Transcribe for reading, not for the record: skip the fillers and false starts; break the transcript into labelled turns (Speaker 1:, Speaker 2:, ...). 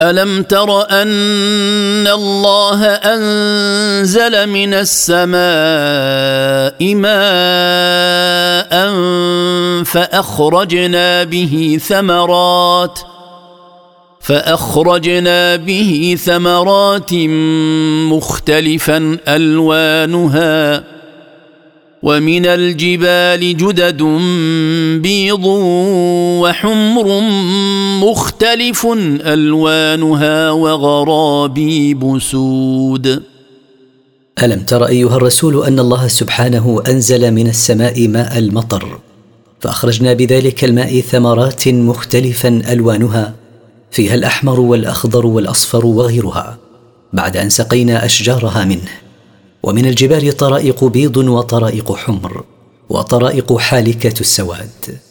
Speaker 1: ألم تر أن الله أنزل من السماء ماء فأخرجنا به ثمرات مختلفا ألوانها ومن الجبال جدد بيض وحمر مختلف ألوانها وغرابيب سود.
Speaker 2: ألم تر أيها الرسول أن الله سبحانه أنزل من السماء ماء المطر فأخرجنا بذلك الماء ثمرات مختلفا ألوانها فيها الأحمر والأخضر والأصفر وغيرها بعد أن سقينا أشجارها منه. ومن الجبال طرائق بيض وطرائق حمر وطرائق حالكة السواد.